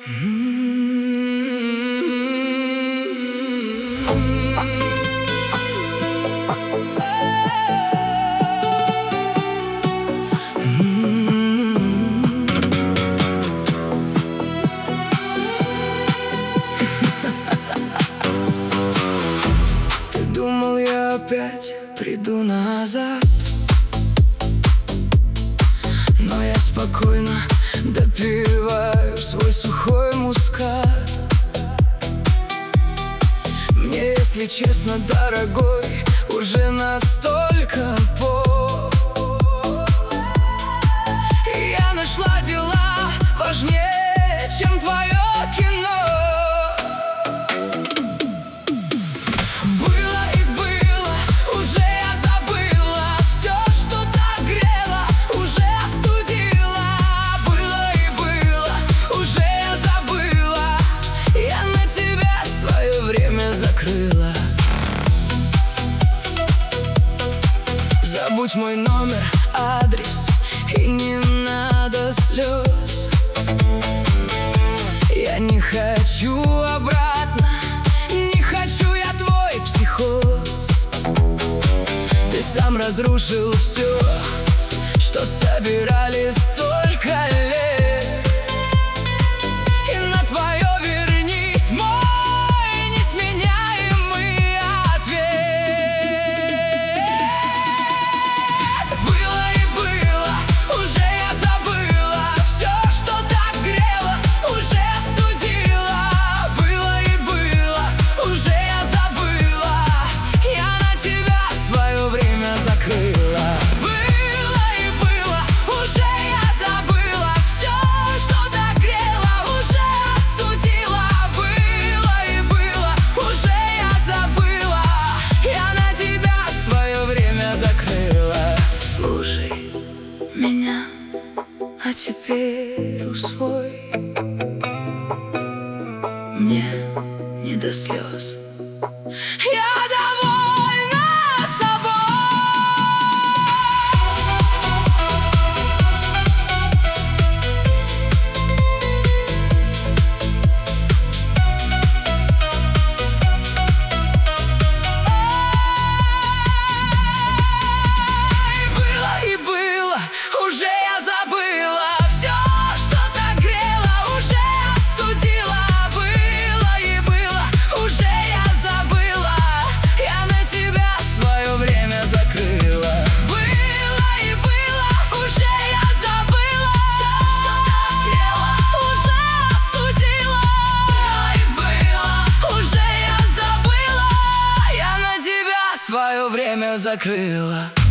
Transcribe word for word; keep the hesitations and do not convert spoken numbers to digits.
Ты думал, я опять приду назад, но я спокойно допиваю свой сухой мускат. Мне, если честно, дорогой, уже настолько по. Я нашла дела важнее, чем твое кино. Закрыла. Забудь мой номер, адрес, и не надо слез. Я не хочу обратно, не хочу я твой психоз. Ты сам разрушил все, что собирали столько лет. И на твое меня, а теперь усвой. Мне не до слез. Я довольна собой. Свое время закрыла.